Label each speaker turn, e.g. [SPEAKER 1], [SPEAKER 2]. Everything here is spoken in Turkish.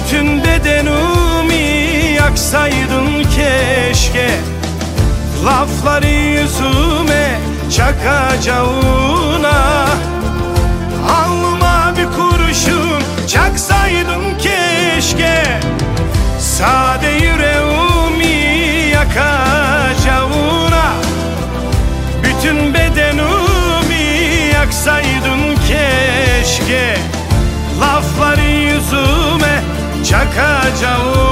[SPEAKER 1] Bütün bedenimi yaksaydın keşke, lafları yüzüme çakacağına. Alnıma bir kurşun çaksaydın keşke, sade yüreğimi yakacağına. Bütün bedenimi yaksaydın keşke, lafları yüzüme çakacağına.